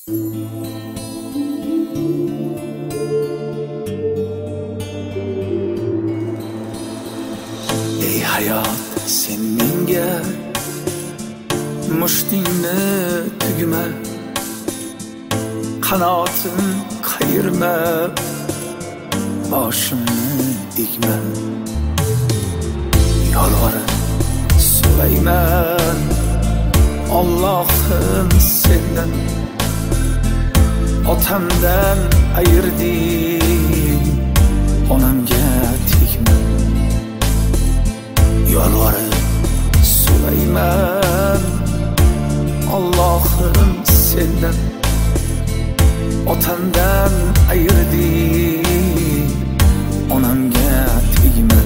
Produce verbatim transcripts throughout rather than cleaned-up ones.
Ey hayot, sen menga mushtingni tugma, qanotin qayirma, boshimni egma. Yolvorib so'rayman Allohim sendan, otamdan ayırding, onamga tegma. Yolvorib so'rayman Allohim sendan, otamdan ayırding, onamga tegma.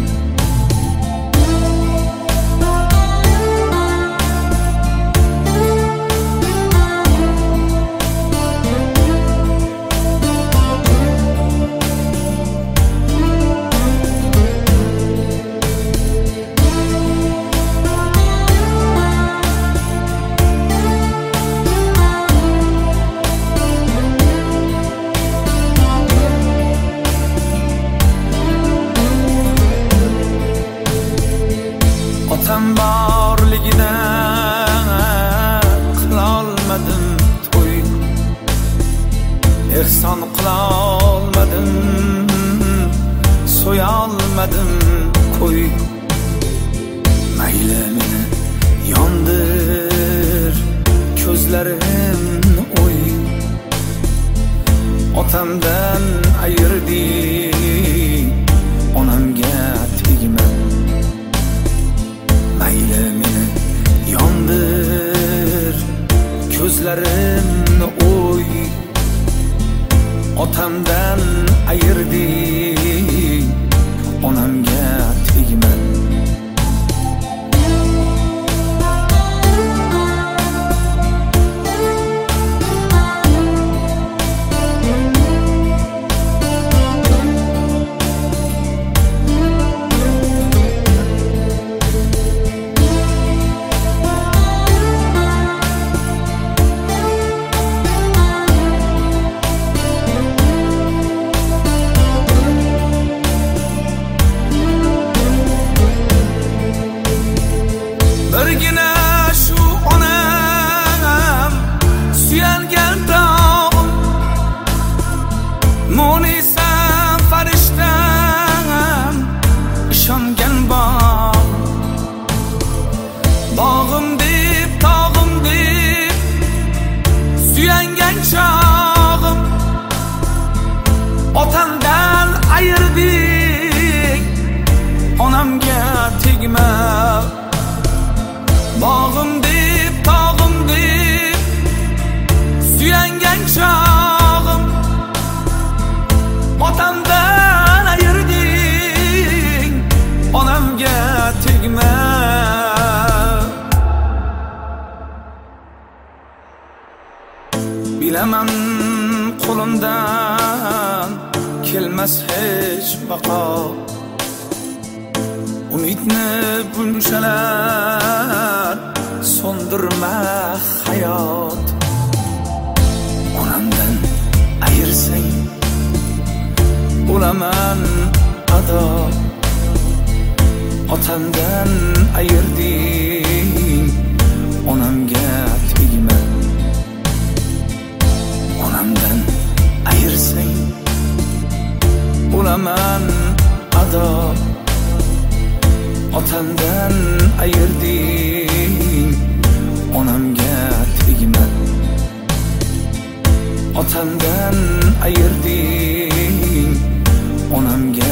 Otam borligida qilolmadim to'y, ehson qilolmadim, so'yolmadim qo'y. Mayli meni yondir ko'zlarimni o'y, otamdan ayırding, onamga tegma. Mayli meni yondir ko'zlarimni o'y, otamdan ayırding, onamga tegma. Birgina shu onam suyangan tog'im, Munisam farishtam ishongan bog'. Bog'im deb, tog'im deb suyangan chog'im, otamdan ayırding, onamga tegma. Bog'im deb, tog'im deb suyangan chog'im, otamdan ayırding, onamga tegma. Bilaman qo'limdan kelmas hech baqo, umidni bunchalar so'ndirma hayot. Onamdan ayirsang bo'laman ado, otamdan ayırding, onamga tegma. Onamdan ayirsang bo'laman ado, otamdan ayırding, onamga tegma. Otamdan ayırding, onamga